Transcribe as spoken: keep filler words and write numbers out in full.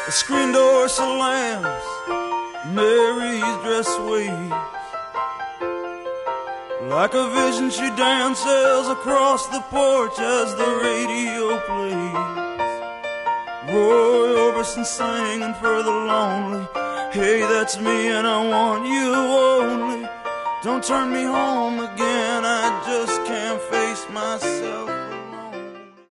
The screen door slams, Mary's dress waves. Like a vision she dances across the porch as the radio plays. Roy Orbison singing for the lonely. Hey, that's me and I want you only. Don't turn me home again, I just can't face myself.